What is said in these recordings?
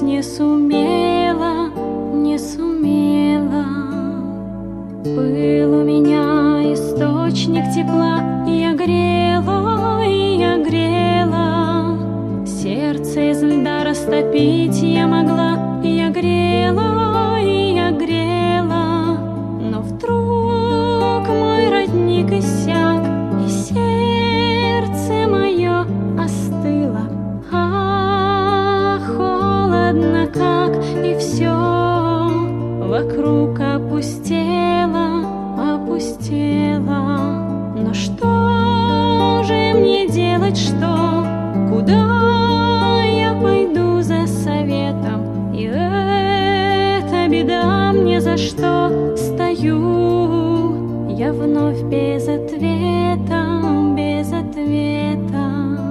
не сумела, не сумела. Был у меня источник тепла, и я грела, и я грела. Сердце из льда растопить я могла, и я грела, и я грела. Но вдруг мой родник иссяк, и сердце мое остыло. Холодно как, и все вокруг опустело, опустело. Но что же мне делать, что? Куда я пойду за советом? И эта беда, мне за что стою я вновь без ответа, без ответа.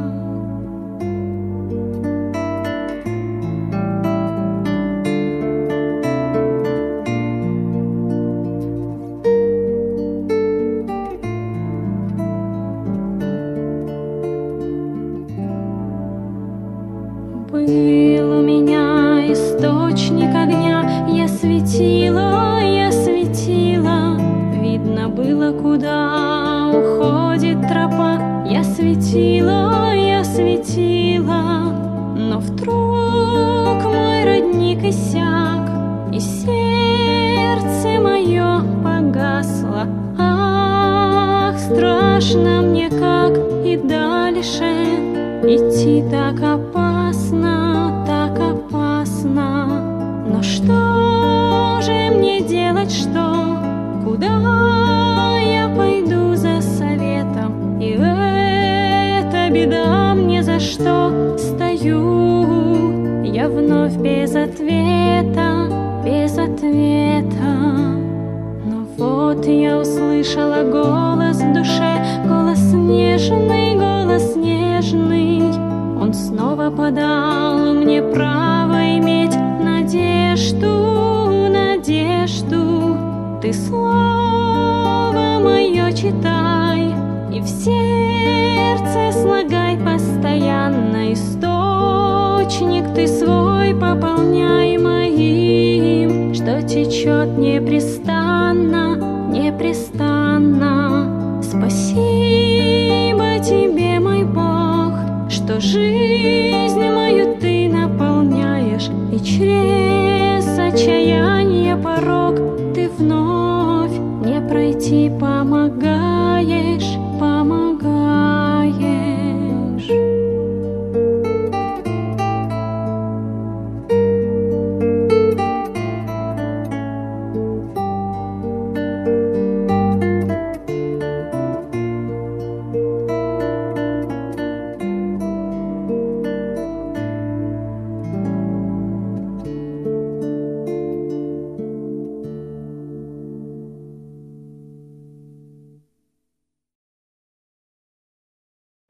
Был у меня источник огня, я светила, я светила. Видно было, куда уходит тропа. Я светила, я светила. Но вдруг мой родник иссяк, и сердце мое погасло. Ах, страшно мне как и дальше идти, так опасно, так опасно. Но что же мне делать, что? Куда я пойду за советом? И эта беда, мне за что стою я вновь без ответа, без ответа. Но вот я услышала голос в душе, голос нежный, голос нежный. Он снова подал мне право иметь надежду, надежду. Ты слово мое читай, и в сердце слагай постоянно. Источник ты свой пополняй моим, что течет непрестанно, непрестанно. Спасибо тебе, мой Бог, что жизнь мою ты наполняешь, и через отчаяние порог ты вновь не пройти по